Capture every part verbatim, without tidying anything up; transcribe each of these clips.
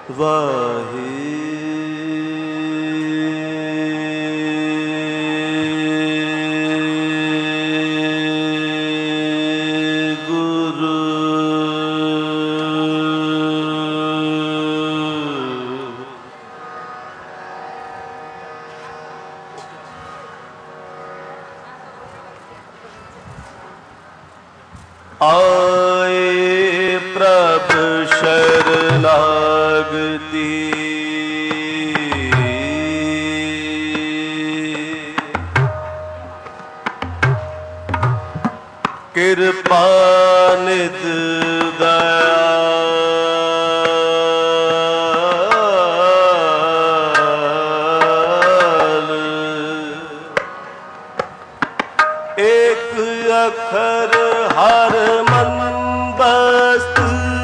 वाहे आए प्रभु शरणागति कृपा निध दयाल एक अक्षर हर मन बस्त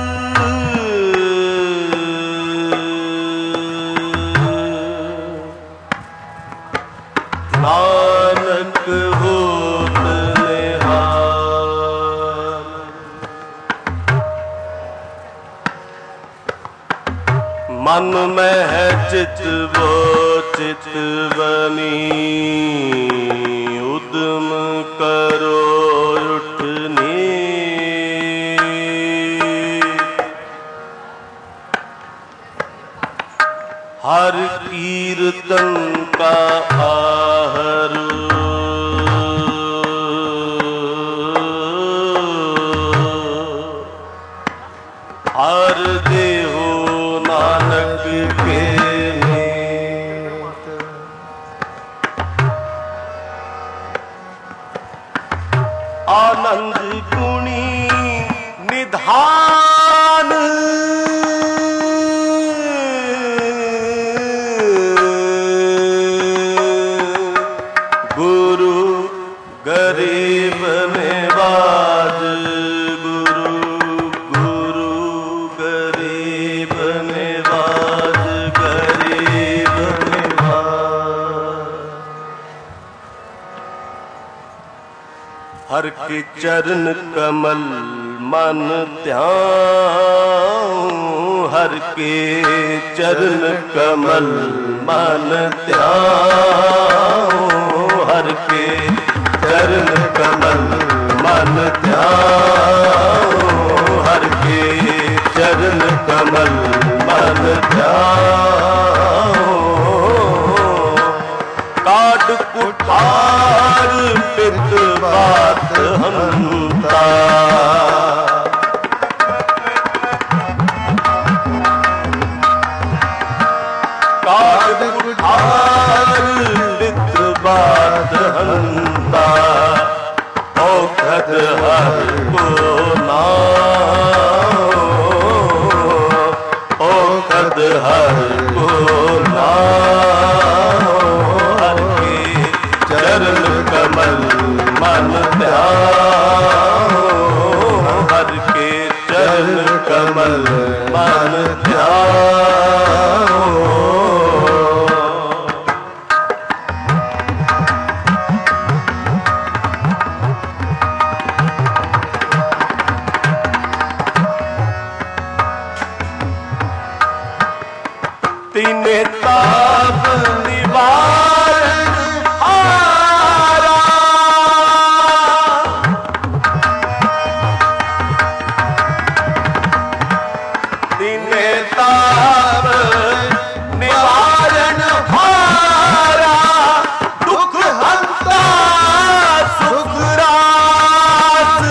नानक होत निहाल। मन में है चित वो चित बनी उद्यम करो उठनी हर कीर्तन का आहरू हर देहो नानक के मीत। आनंद गुणी निधान गुरु गरीब निवाज गुरु गुरु गरीब निवाज गरीब निवाज। हर के चरण कमल मन ध्यान हर के चरण कमल मन ध्यान हर के चरण कमल मन ध्यान हर के चरण कमल मन ध्यान। काट कुठार पित बात हंता काट कुठार पित बात हंता औखद हर को नाम औखद हर को नाम हर के चरण कमल मन ध्यान हर के चरण कमल मन ध्यान। तीने ताप निवारण हारा तीने ताप निवारण हारा दुख हंता सुख रास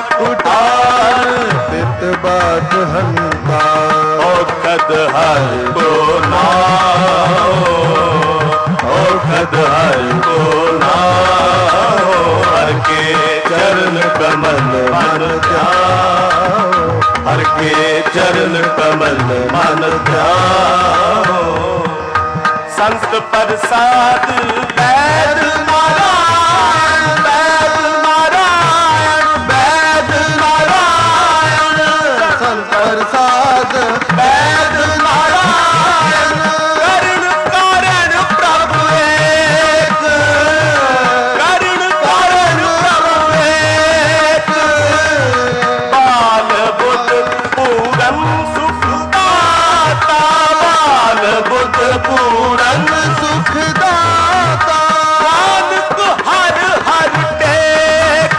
कुठार पित बात हंता औखद हर को नाओ औखद हर को नाओ हर के चरण कमल मन ध्याओ हर के चरण कमल मन ध्याओ संत प्रसाद वैद नारायण वैद नारायण वैद नारायण संत प्रसाद वैद नारायण करुण कारण प्रभु एक करुण कारण प्रभु एक बाल बुद्ध पूरन सुख दाता बाल बुद्ध पूरन सुखदाता नानक हर हर टेक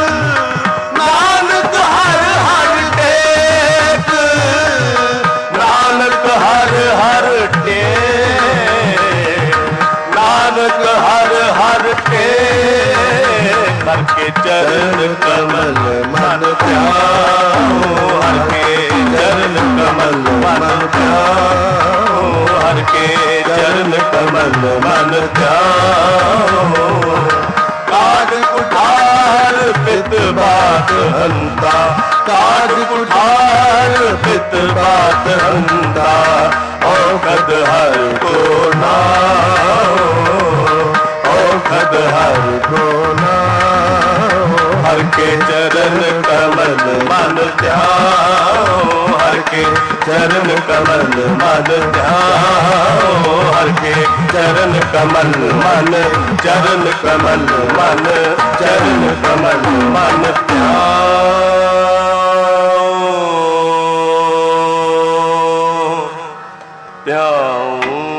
नानक हर हर टेक नानक हर हर टेक नानक हर हर टेक हर के चरण कमल मन ध्याओ हर के चरण कमल मन ध्याओ हर के चरण कमल मन ध्याओ काज कुठार पित बात हंता काज कुठार पित बात हंता औखद हर को नाओ औखद हर को नाओ हर के चरण कमल मन ध्याओ हर के चरण कमल मन ध्याओ हर के चरण कमल मन चरण कमल मन चरण कमल मन ध्याओ ध्याओ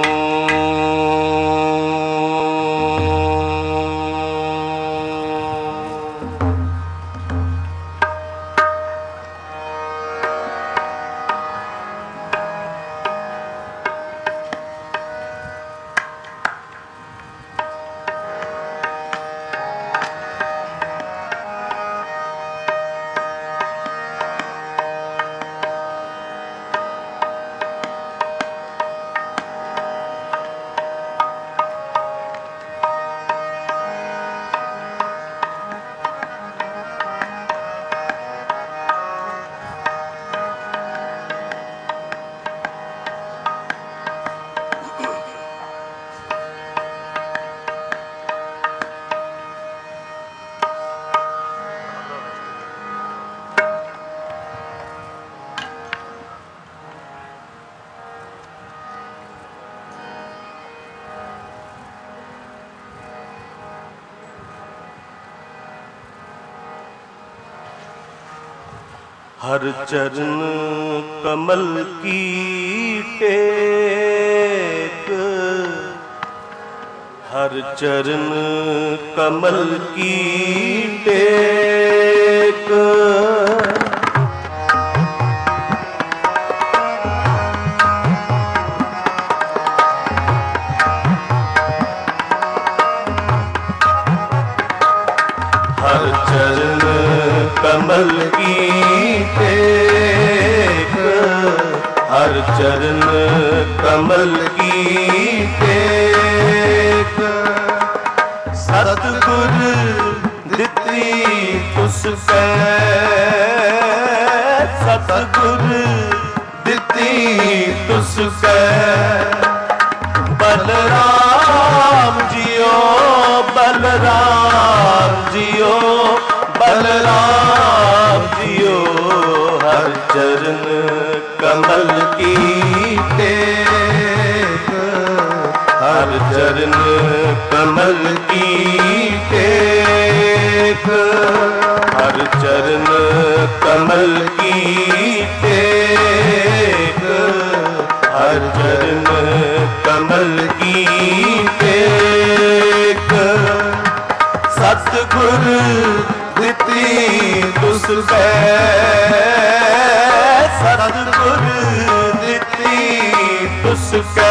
हर चरण कमल की टेक हर चरण कमल की टेक हर चरण कमल की टेक हर चरण कमल की टेक सतगुर दिती तुसकै सतगुर दिती तुसकै बलराम जियो बलराम जियो बलराम जियो हर चरण कमल की टेक हर चरण कमल की टेक हर चरण कमल की टेक हर चरण कमल की टेक सतगुर दिती तुसकै सतगुर दिती तुसकै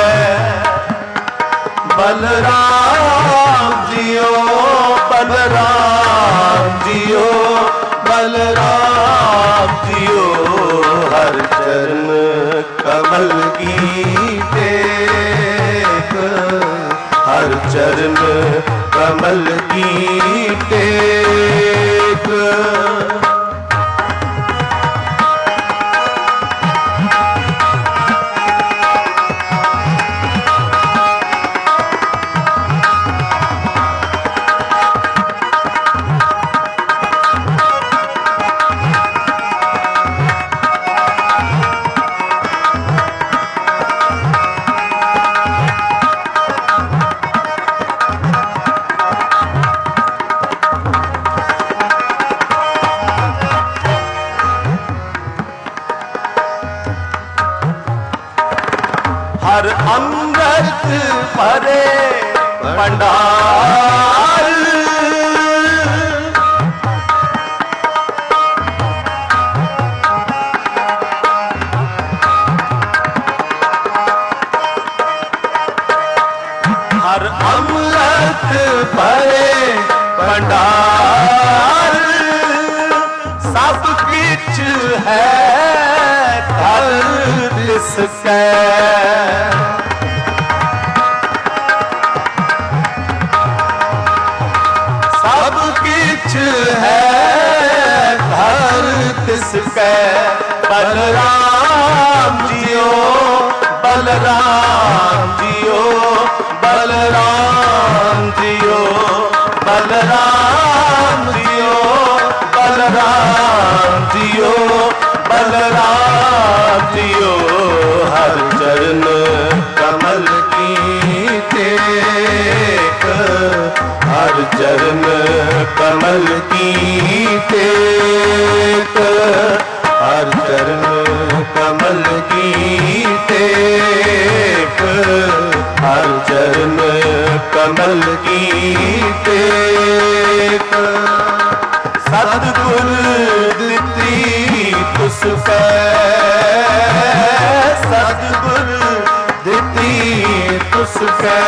बलराम जियो बलराम जियो बलराम कमल की टेक। हर अमृत भरे भंडार, हर अमृत भरे भंडार, सब किछ है घर तिसकै। सब किछ है घर तिसकै। बलराम जियो बलराम जियो बलराम जियो बलराम जियो बलराम जियो बलराम जियो। हर चरण कमल की टेक, हर चरण कमल की टेक, हर चरण कमल की टेक, हर चरण कमल की टेक। सतगुर दिती तुसकै, सतगुर दिती तुसकै।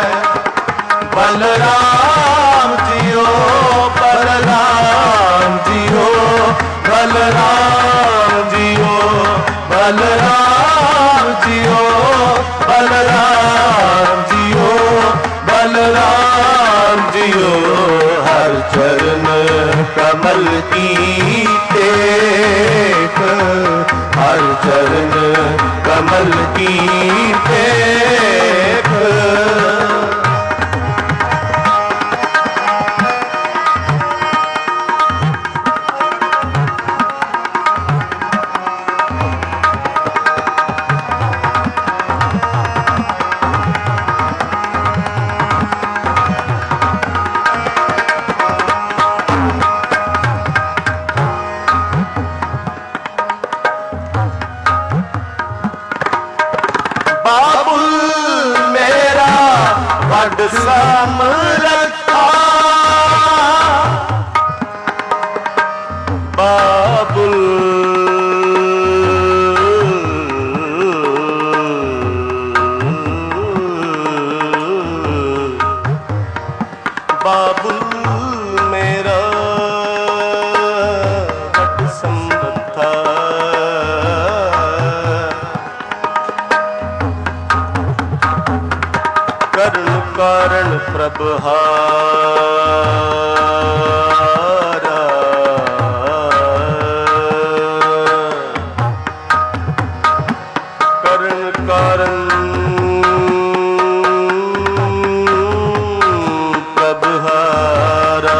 बलराम जियो बलराम जियो बलराम जियो बलराम जियो बलराम जियो बलराम जियो। हर चरण कमल की टेक, हर चरण कमल की टेक। बाबुल मेरा वड समरथा, बाबुल बाबुल मेरा वड समरथा। कर्ण कारण प्रभहारा, कर्ण कारण प्रभहारा।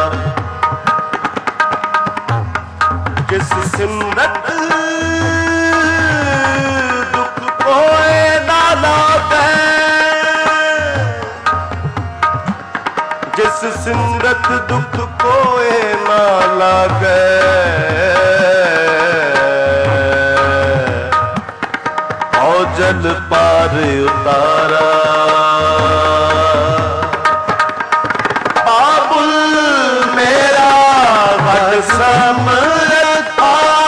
जिस सिमरत दुख कोय ना लागे, जिस सिमरत दुख कोय ना लागे। औ जल पार उतारा, बाबुल मेरा वड समरथा।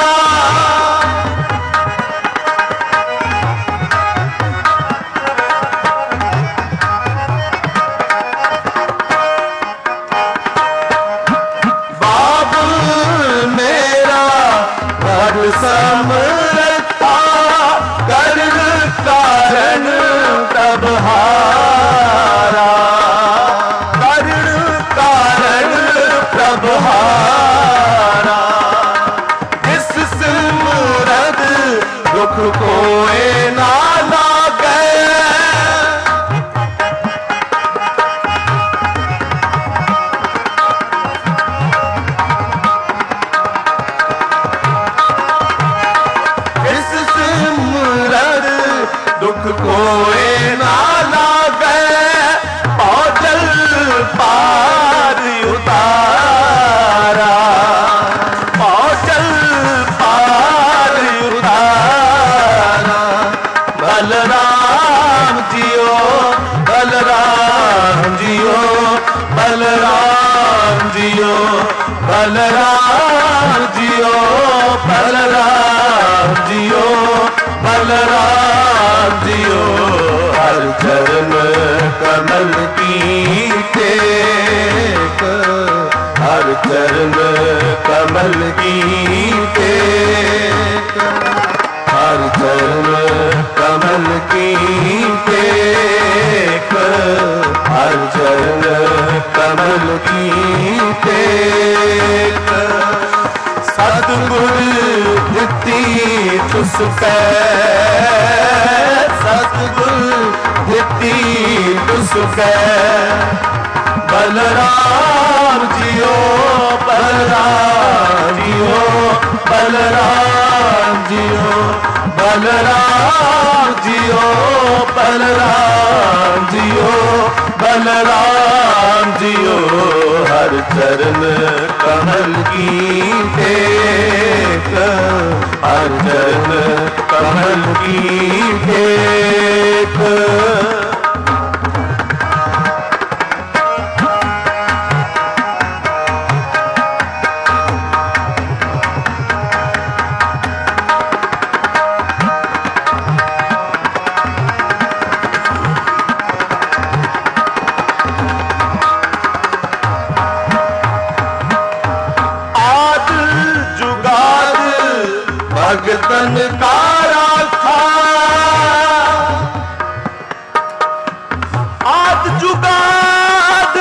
समरथा कर्ण कारण प्रभहारा, कर्ण जियो बलराम जियो बलराम जियो हर चरण कमल की टेक हर चरण कमल की टेक हर चरण कमल की टेक हर चरण कमल की टेक सतगुर दिती तुसकै सतगुर दिती तुसकै बलराम जियो बलराम जियो बलराम जियो बलराम जियो बलराम जियो बलराम जियो हर चरण कमल की टेक हर चरण कमल की टेक भगतन का राखा आद जुगाद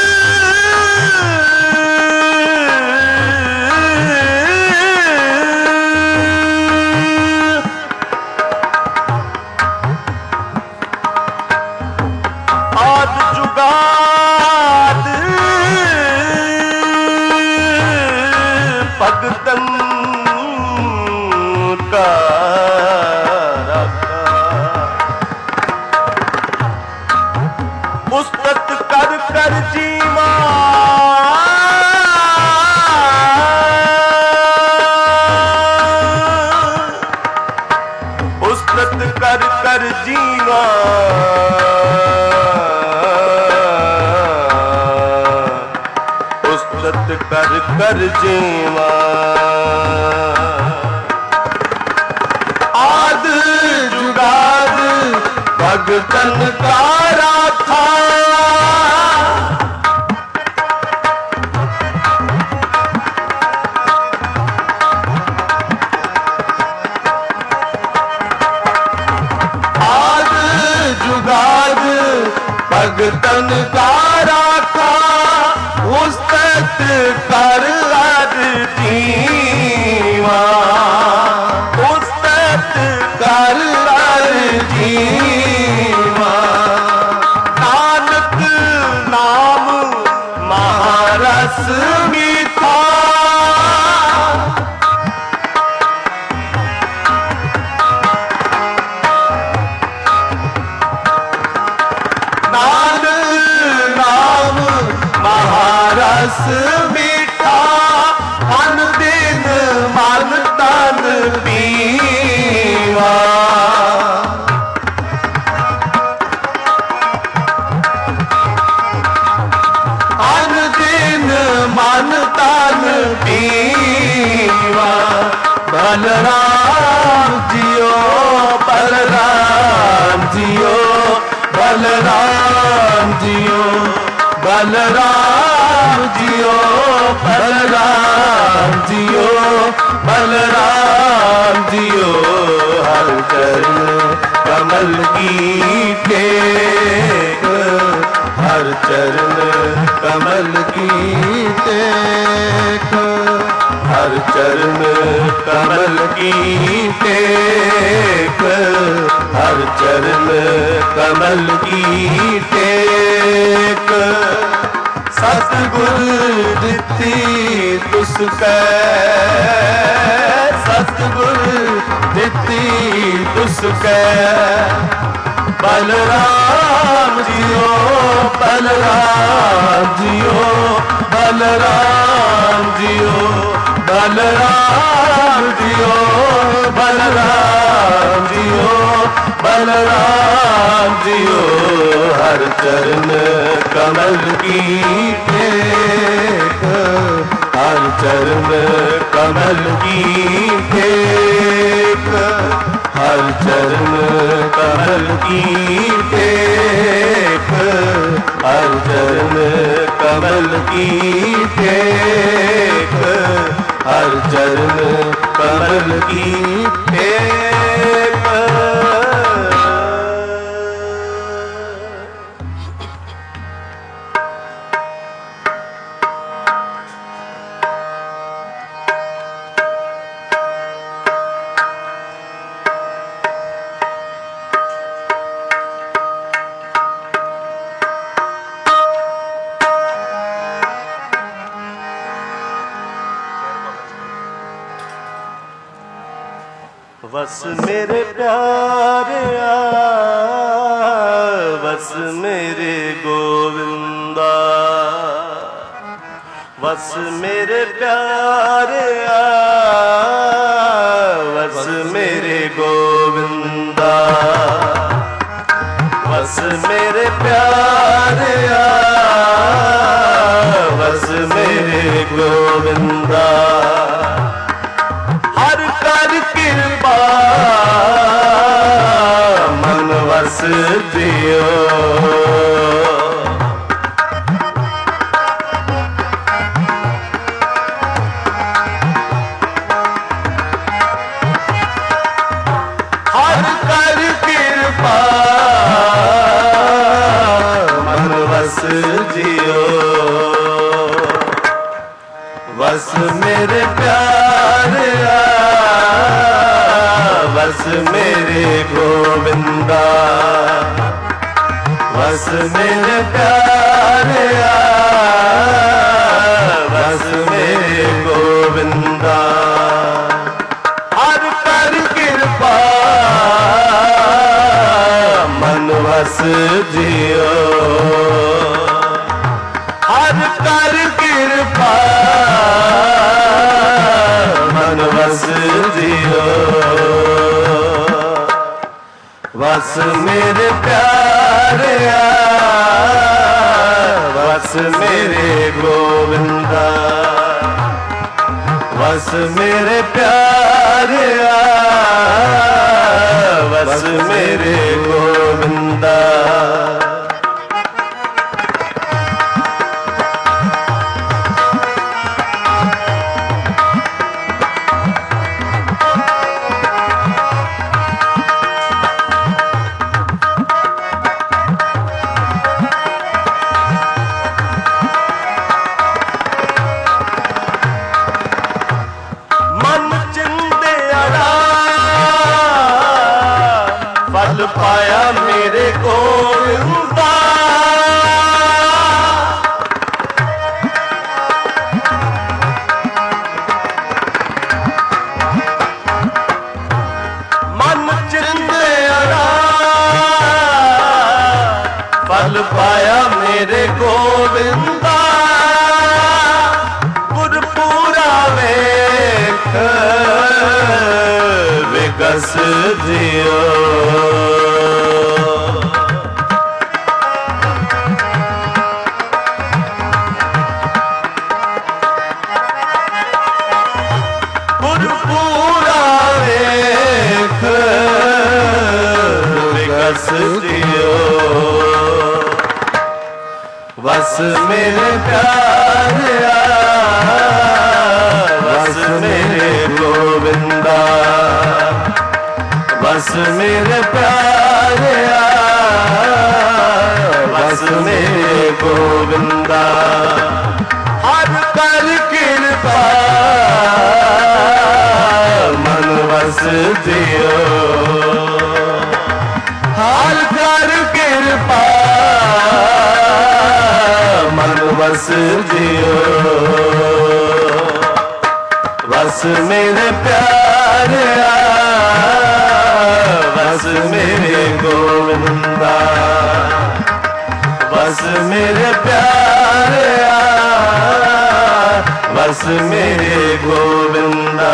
आद जुगाद भगतन उस्तत कर कर जीवा उस्तत कर कर जीवा उस्तत कर कर जीवा आद जुगाद भगतन का राखा आद जुगाद भगतन का राखा उस्तत कर हर जीवा उस्तत कर हर जीवा नानक नाम महारस मीठा नानक नाम महारस मीठा मन दिन मन तन पीवा मन दिन मन तन पीवा बलराम जियो बलराम जियो बलराम जियो बलराम जियो बलराम जियो बलराम जियो हर चरण कमल की टेक हर चरण कमल की टेक हर चरण कमल की टेक हर चरण कमल की टेक सतगुर दिती तुसकै सतगुर दिती तुसकै बलराम जियो बलराम जियो बलराम जियो बलराम जियो बलराम जियो बलराम जियो हर चरण कमल की टेक हर चरण कमल की टेक, हर चरण कमल की टेक, हर चरण कमल की टेक, हर चरण कमल की टेक। बस मेरे प्यारे बस मेरे गोविंदा, बस मेरे प्यारे बस मेरे गोविंदा, बस मेरे प्यारे बस मेरे गोविंदा। हर कर कृपा मन वस दियो, हर कर कृपा मन वस जियो। बस मेरे प्यारे बस मेरे गोविंदा, बस मेरे प्यारे बस मेरे गोविंदा। हर कर कृपा मन वस जियो, हर कर कृपा मन वस जियो। बस मेरे प्यारे बस मेरे गोविंदा, बस मेरे प्यारे बस मेरे गोविंदा। फल पाया मेरे गोविंदा, मन चिंदिया फल पाया मेरे गोविंदा। गुरपुरा वेख विकस दियो, गुरपुरा वेख विकस दियो। बस मेरे प्यारे बस मेरे गोविंदा, बस मेरे प्यारे बस मेरे गोविंदा। हर कर कृपा मन वस दियो, हर कर कृपा मन वस दियो। बस मेरे प्यारे बस मेरे गोविंदा, बस मेरे प्यारे बस मेरे गोविंदा।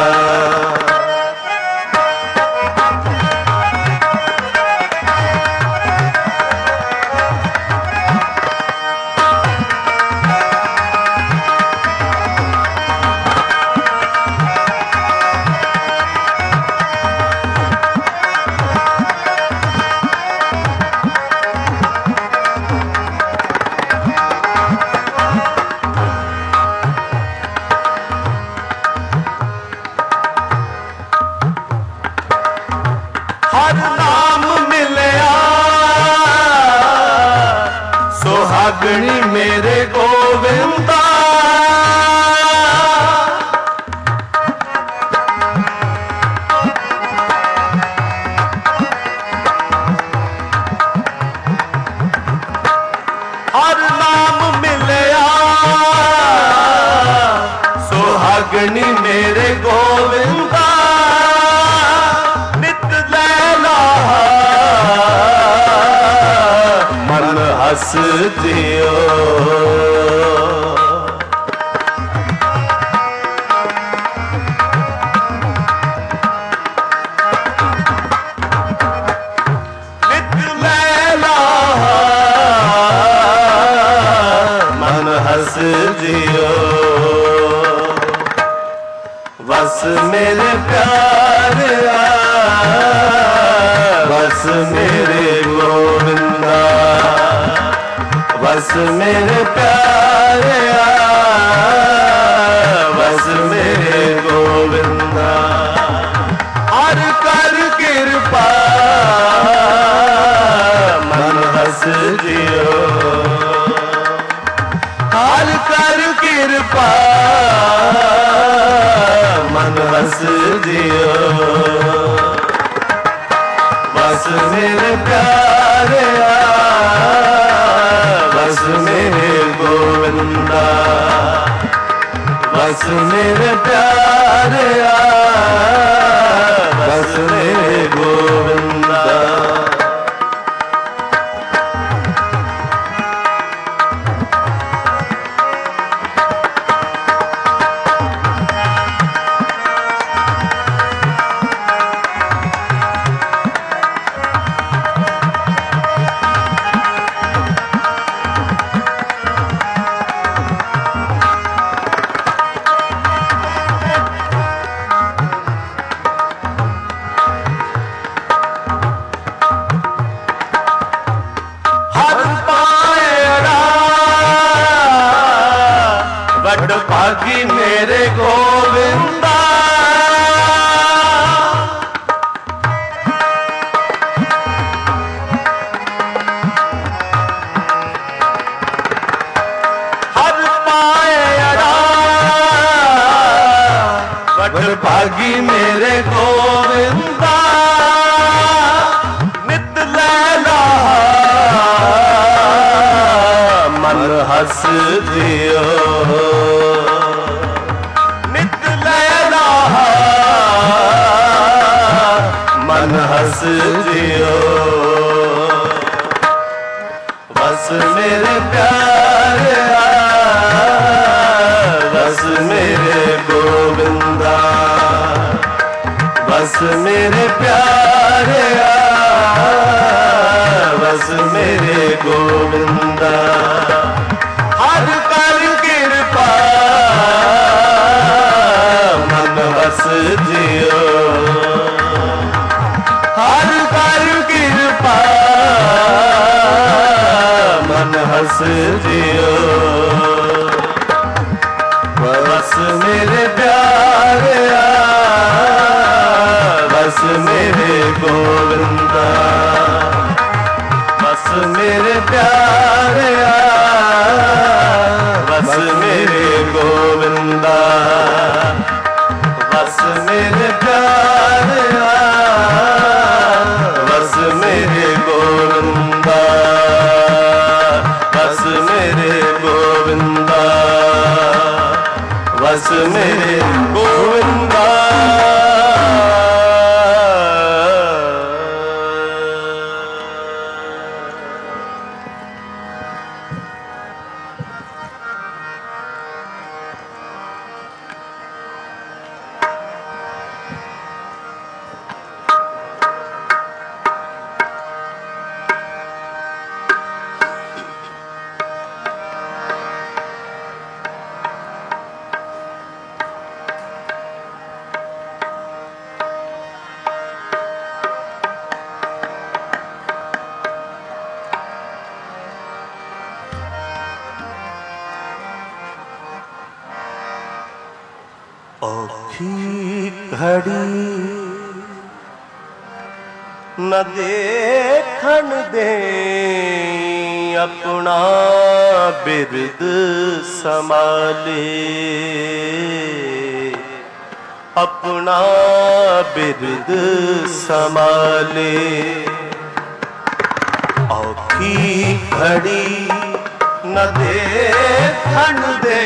हर नाम मिलया सुहागणी मेरे गोविंदा। हर नाम मिलया सुहागणी मेरे गोविंदा। नित लैला मन हस दियो। नित लैला मन हस दियो। बस मेरे प्यारे बस मेरे गोविंदा। बस मेरे प्यारे बस मेरे गोविंदा। हर कर कृपा मन हस दियो। हर कर कृपा मन हस दियो। बस मेरे प्यारे बस मेरे गोविंदा। बस मेरे प्यारे बस मेरे गोविंदा। भागी मेरे गोविंदा। हर पाए अड़ा बड़ भागी मेरे गोविंदा। नित लैला मन हस दियो। मन हस दियो। बस मेरे प्यारे बस मेरे गोविंदा। बस मेरे प्यारे बस मेरे गोविंदा। हर कर कृपा मन हस दियो। हर कर कृपा मन हस दियो। बस मेरे प्यारे बस मेरे गोविंदा। बस मेरे प्यारे बस मेरे गोविंदा। बस मेरे प्यारे बस मेरे गोविंदा। बस मेरे गोविंदा। बस मेरे गोविंदा। औखी घड़ी न देखन दे अपना बिरद संभाले, अपना बिरद संभाले। औखी घड़ी न देखन दे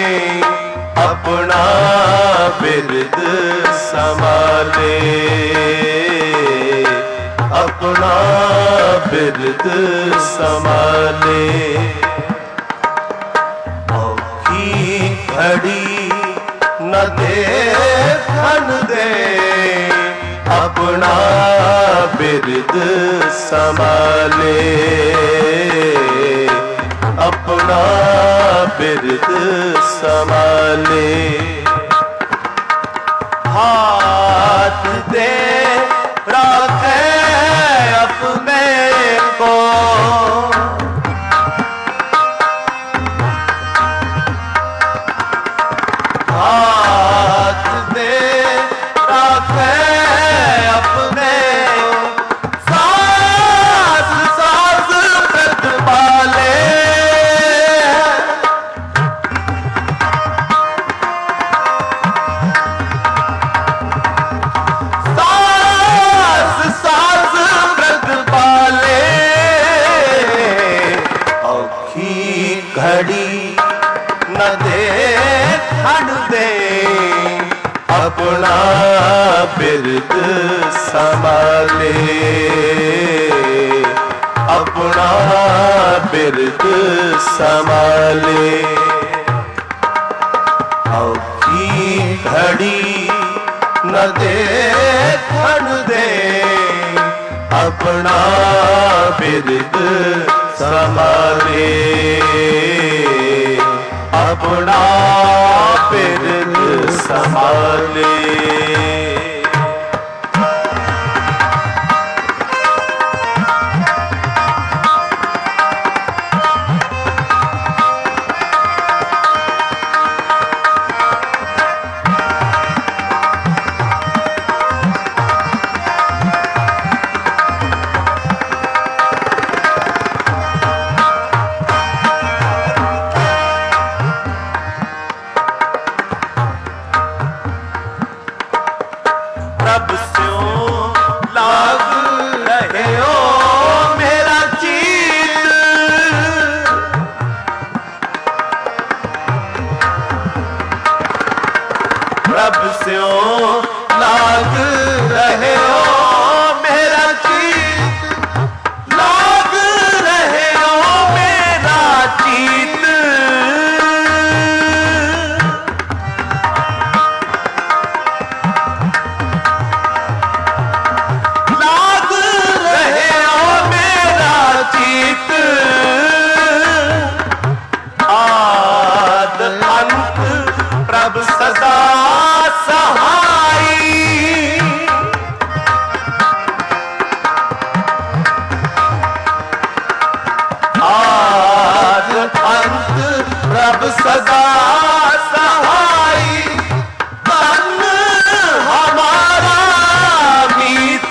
अपना बिरद संभाले, अपना बिरद संभाले। औखी घड़ी न देखन दे अपना बिरद संभाले, अपना बिरद संभाले। हाथ दे रखे अपने को, हाथ दे रखे अपने, सास सास प्रतिपाले। सास सास प्रतिपाले। औखी घड़ी न देखन दे अपना बिरद संभाले, अपना बिरद संभाले। औखी घड़ी न देखन दे अपना बिरद संभाले, अपना बिरद संभाले। प्रभ स्यों लाग रहे हो मेरा चीत, प्रभ स्यों लाग रहे हो मेरा चीत, लाग रहे हो मेरा चीत। आद अंत प्रभ सदा सहाई, आद अंत प्रभ सदा सहाई। तन हमारा मीत,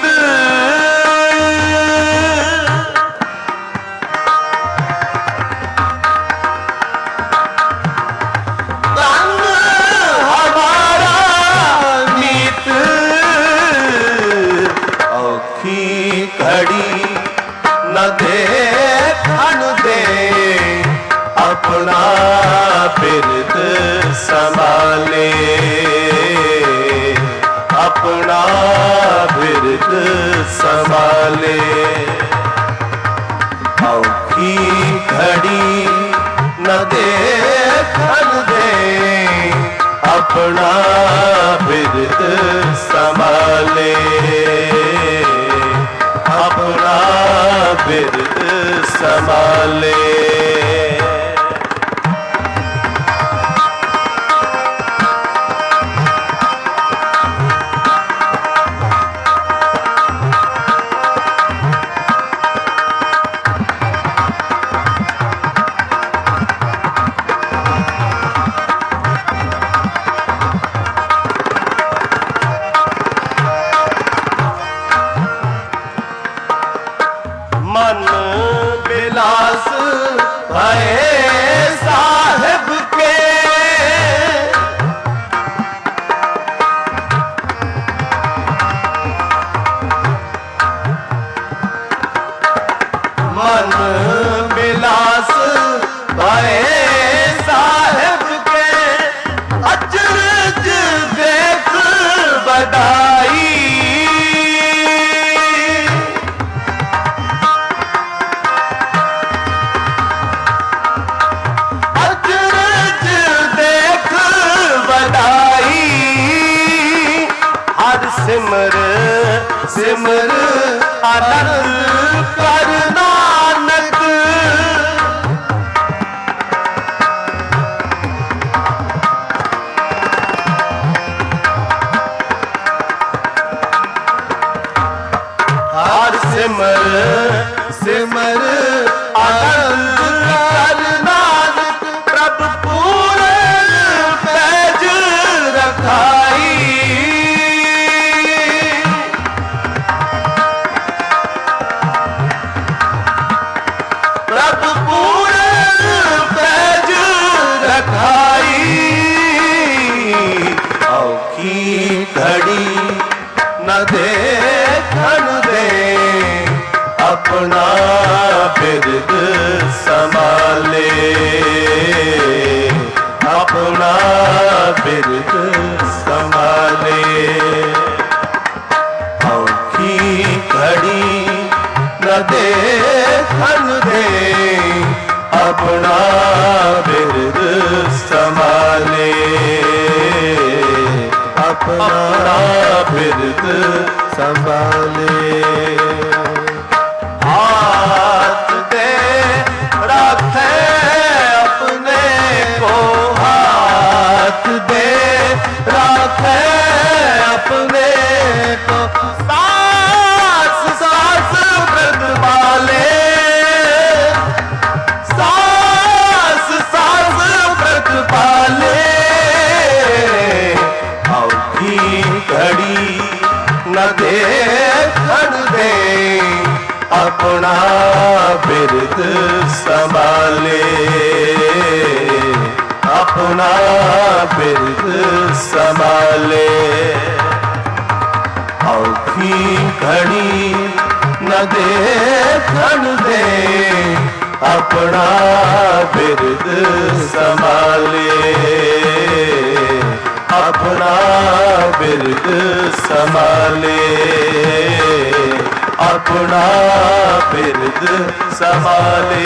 घड़ी न देखन दे अपना बिरद संभाले, अपना बिरद संभाले। औखी घड़ी न देखन दे अपना बिरद संभाले, अपना बिरद संभाले। बधाई। अचरज देख बधाई, हर सिमर सिमर आनंद कर नानक। हर सिमर सिमर आनंद कर नानक, प्रभु पूरन पैज रखाई। प्रभु पूरन पैज रखाई, औखी घड़ी न देखन दे, अपना बिरद संभाले, अपना बिरद संभाले। औखी घड़ी न देखन दे, अपना बिरद संभाले, अपना बिरद संभाले। हाथ दे रखे अपने को, हाथ दे रखे अपने को, सास सास व्रत वाले, सास सास व्रत वाले। औखी घड़ी न देखन दे, अपना बिरद संभाले, अपना बिरद संभाले। औखी घड़ी न देखन दे, अपना बिरद संभाले, अपना बिरद संभाले, अपना बिरद संभाले।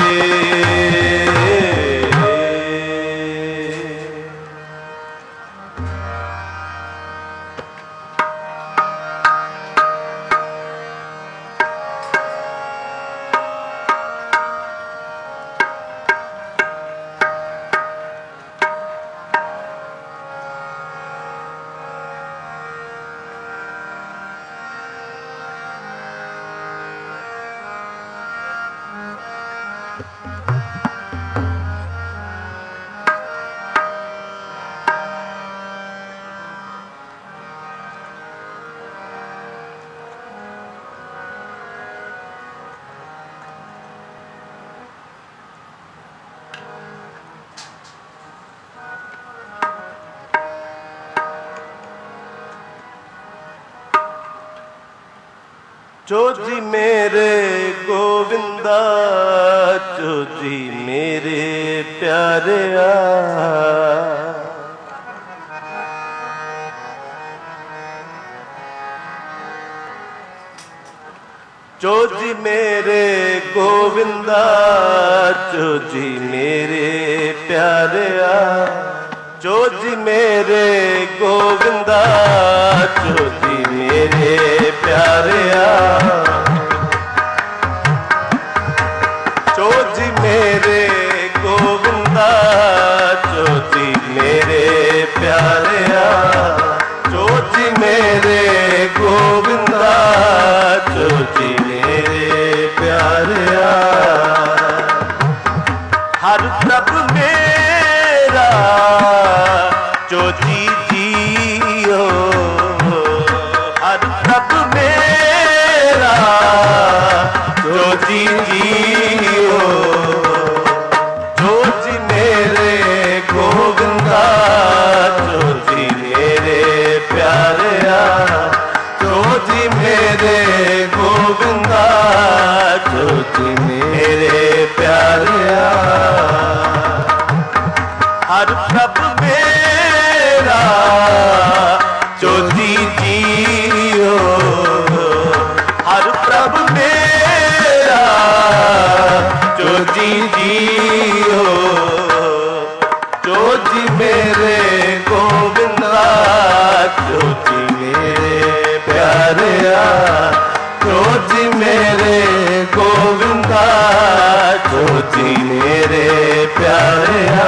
चोजी मेरे गोविंदा, चोजी मेरे प्यारिया, चोजी मेरे गोविंदा, चोजी मेरे प्यारिया, चोजी मेरे गोविंदा, चोजी मेरे प्यारिया। चोजी मेरे गोविंदा, चोजी मेरे प्यारिया, चोजी मेरे गोविंदा, चोजी मेरे प्यारिया। हर प्रभ मेरा चोजी जियो, हर प्रभ मेरा चोजी जियो, चोजी मेरे गोविंदा, चोजी मेरे प्यारिया, चोजी मेरे गोविंदा, प्रभ मेरा जो जी जियो, जो जी मेरे गोविंदा, जो जी मेरे प्यारिया, जो जी मेरे गोविंदा, जो जी मेरे प्यारिया।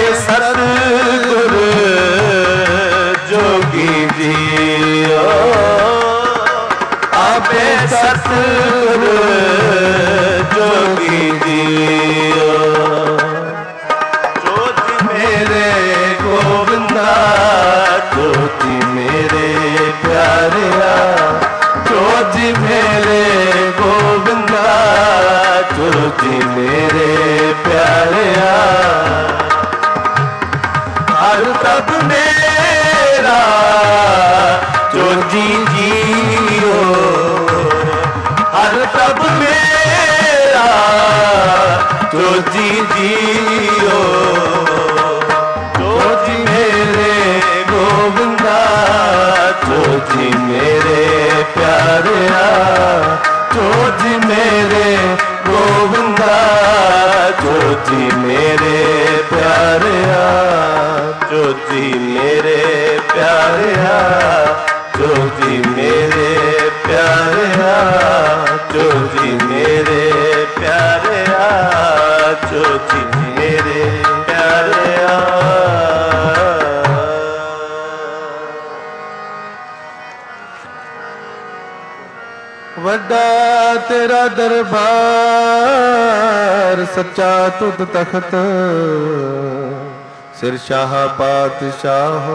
सतगुर जोगी जियो, आपे सतगुर जोगी जियो। ज्योति मेरे गोविंदा, ज्योति मेरे प्यारिया, ज्योति मेरे गोविंदा, ज्योति मेरे प्यारिया। हर प्रभ मेरा ज्योति जियो, हर प्रभ मेरा ज्योति जियो, ज्योति मेरे गोविंदा, ज्योति मेरे प्यारिया, ज्योति मेरे गोविंदा, ज्योति मेरे प्यारिया, ज्योति मेरे प्यारिया, ज्योति मेरे प्यारिया, ज्योति मेरे प्यारिया, ज्योति मेरे प्यारिया। वड्डा तेरा दरबार, सच्चा तुद तख्त, सिर शाह पातशाहो,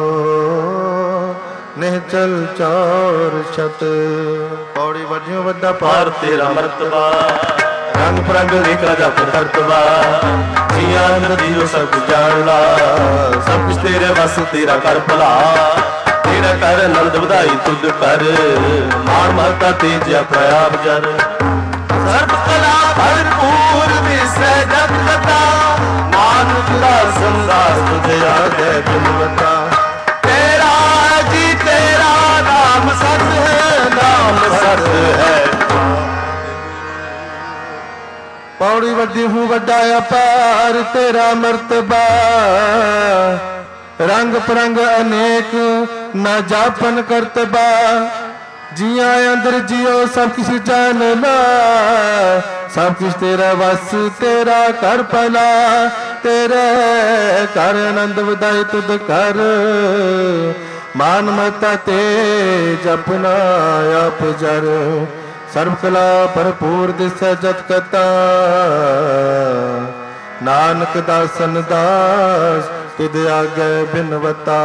निहचल चौर छत। पौड़ी वजियो वड्डा पार तेरा मर्तबा, रंग परंग लेकर जप करतबा, जिया नदियो सब कुछ जानला, सब कुछ तेरे बस तेरा कर भला, तेरा कर नंद बधाई तुद कर, मान ममता तेज प्रयाग जर। सर्व कला भरपूर विषय जगता, नानक दास दास तुझे आगे गुणवता। तेरा जी तेरा नाम सत है, नाम सत है। पौड़ी वड्डी हूँ वड्डा अपार तेरा मर्तबा, रंग परंग अनेक न जापन करतबा, जिया अंदर जियो सब किछ जान ला, सब कुछ तेरा वस तेरा कर भला, तेरे कर आनंद वधाई तुद कर, मान मता तेज अपना आप जर। सर्व कला भरपूर दिस जत कता, नानक दासन दास तुद आगे बिनवता।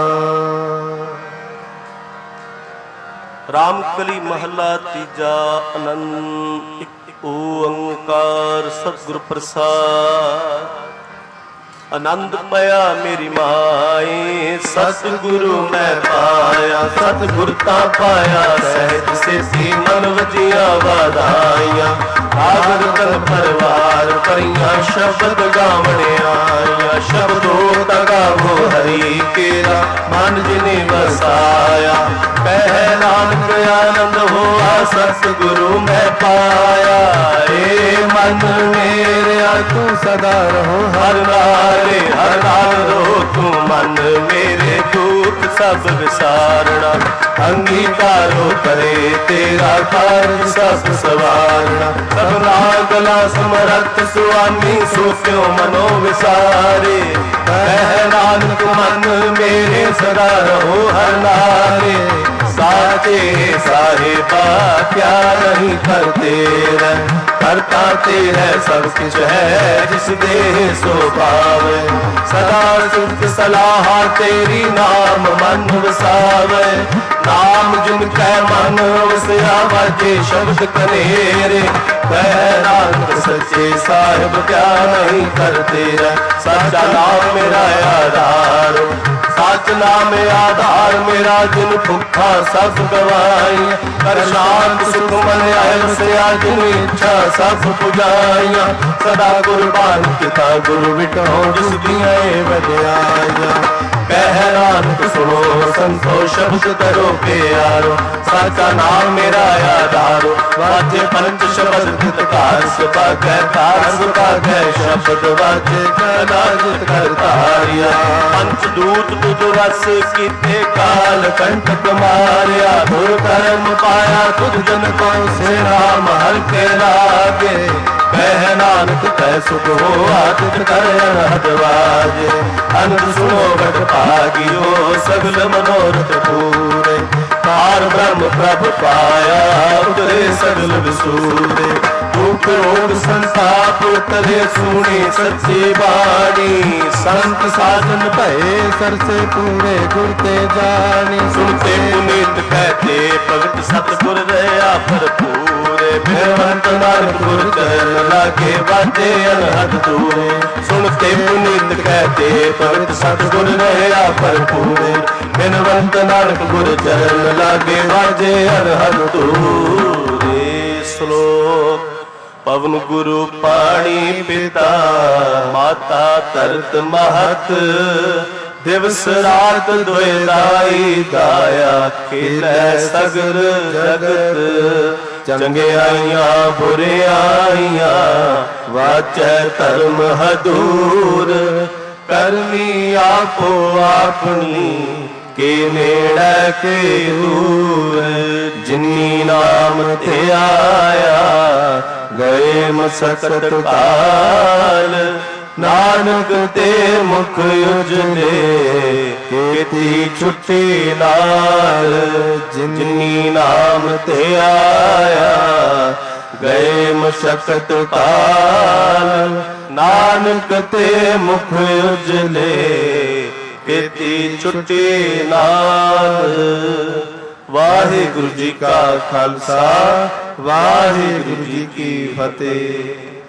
रामकली महला तीजा आनंद। एक ओंकार सतगुर प्रसाद। आनंद पाया मेरी माए, सतगुरु मैं पाया, सतगुरता पाया सहज से सी मन वजिया वाधाइया। आगर तन परवार परिया शब्द गावने आया, शब्दों तगावो हरि केरा मन जिने बसाया। कह नानक आनंद हुआ सतगुरु मैं पाया, ए मन मेरे तू सदा रहो हर नाले, हर नाल रहो तू मन मेरे दुख सब विसारना। अंगीकारो करे तेरा कार्य सब सवारना, सबना गला समरथ सुआमी सोचो मनो विसारे। कह नानक मन मेरे सदा रहो हर नाले, साचे साहिबा क्या नहीं करते रह, करता तेरे सब कुछ है जिस देह सो पावे। सदा सुख सलाह तेरी नाम मन वसावे, नाम जिनके मन वसया बाजे शब्द कनेरे। कह नानक सच्चे साहिब क्या नहीं करते रह, सच्चा नाम मेरा आधार, सच नाम आधार मेरा जिन भुखा सब गवाई। कर शांत सुख मन आय वसया जिन इच्छा सब पुजाइया। सदा कुर्बान किता गुरु विटो जिस दिया वध्याया। कह नानक सुनो संतो शब्द करो प्यारो, साचा नाम मेरा आधारो। वाजे पंच शब्द हितकार सुभागै तार सुभागै शब्द वाजे नाजित करतारिया। पंच दूत तुझ रस कीते काल कंटक मारिया। दुर कर्म पाया तुझ जन को से राम हर के लागे, ਕਹਿ ਨਾਨਕ ਕੈ ਸੁਖ ਹੋਆ ਤਿਤ ਕਰ ਅਨਹਦ ਵਾਜੇ। ਅਨੰਦ ਸੁਣੋ ਬਟ ਭਾਗਿਓ ਸਗਲ ਮਨੋਰਥ ਪੂਰੇ। ਪਾਰ ਬ੍ਰਹਮ ਪ੍ਰਭ ਪਾਇਆ ਉਤਰੇ ਸਗਲ ਵਿਸੂਰੇ। ਦੁਖ ਰੋਗ ਸੰਤਾਪ ਤਰੇ ਸੁਣੀ ਸੱਚੀ ਬਾਣੀ। ਸੰਤ ਸਾਧਨ ਭਏ ਸਰਸੇ ਪੂਰੇ ਗੁਰ ਤੇ ਜਾਣੀ। ਸੁਣਤੇ ਪੁਨੀਤ ਕਹਤੇ ਭਗਤ ਸਤਿਗੁਰ ਰਹਾ ਭਰਪੂਰੇ। ਬਿਨਵੰਤ ਨਾਨਕ ਗੁਰ ਚਰਨ ਲਾਗੇ ਵਾਜੇ ਅਨਹਦ ਦੂਰੇ। ਸੁਣਤੇ ਪੁਨੀਤ ਕਹਤੇ ਭਗਤ ਸਤਿਗੁਰ ਰਹਾ ਭਰਪੂਰੇ। ਬਿਨਵੰਤ ਨਾਨਕ ਗੁਰ ਚਰਨ ਲਾਗੇ ਵਾਜੇ ਅਨਹਦ ਦੂਰੇ। ਸ਼ਲੋਕ ਪਵਨ ਗੁਰੂ ਪਾਣੀ ਪਿਤਾ ਮਾਤਾ ਧਰਤ ਮਹਤ। ਦਿਵਸ ਰਾਤ ਦੁਇ ਦਾਈ ਦਾਇਆ ਖੇਲੈ ਸਗਰ ਜਗਤ। ਚੰਗਿਆਈਆਂ ਬੁਰਿਆਈਆਂ ਵਾਚੈ ਧਰਮ ਹਦੂਰ। ਕਰਮੀ ਆਪੋ ਆਪਣੀ ਕੇ ਨੇੜੇ ਕੇ ਦੂਰ। ਜਿਨੀ ਨਾਮ ਤੇ ਆਇਆ ਗਏ ਮਸਕਤ ਕਾਲ। ਨਾਨਕ ਤੇ ਮੁਖ ਉਜਲੇ ਕੀਤੀ ਛੁੱਟੀ ਨਾਲ। ਜਿਨੀ ਨਾਮ ਤੇ ਆਇਆ ਗਏ ਮਸਕਤ ਕਾਲ। ਨਾਨਕ ਤੇ ਮੁਖ ਉਜਲੇ ਕੀਤੀ ਛੁੱਟੀ ਨਾਲ। ਵਾਹਿਗੁਰੂ ਜੀ ਕਾ ਖਾਲਸਾ ਵਾਹਿਗੁਰੂ ਜੀ ਕੀ ਫਤਿਹ।